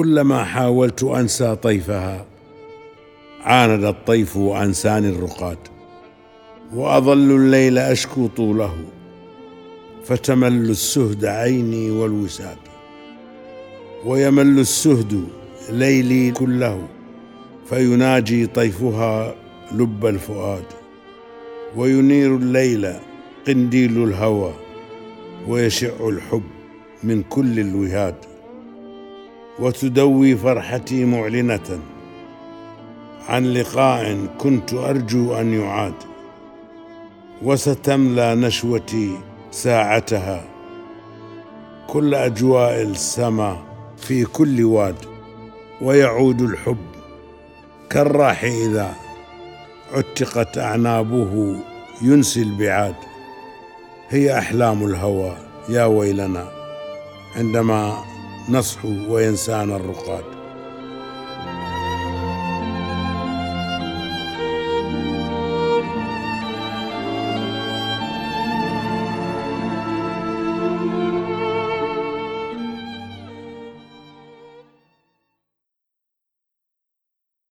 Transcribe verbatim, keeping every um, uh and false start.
كلما حاولت أنسى طيفها عاند الطيف وأنساني الرقاد، وأظل الليل أشكو طوله فتمل السهد عيني والوساد، ويمل السهد ليلي كله فيناجي طيفها لب الفؤاد، وينير الليل قنديل الهوى ويشع الحب من كل الوهاد، وتدوي فرحتي معلنة عن لقاء كنت أرجو أن يعاد، وستملى نشوتي ساعتها كل أجواء السما في كل واد، ويعود الحب كالراح إذا عتقت أعنابه ينسي البعاد. هي أحلام الهوى يا ويلنا عندما نصحو وينسانا الرقاد.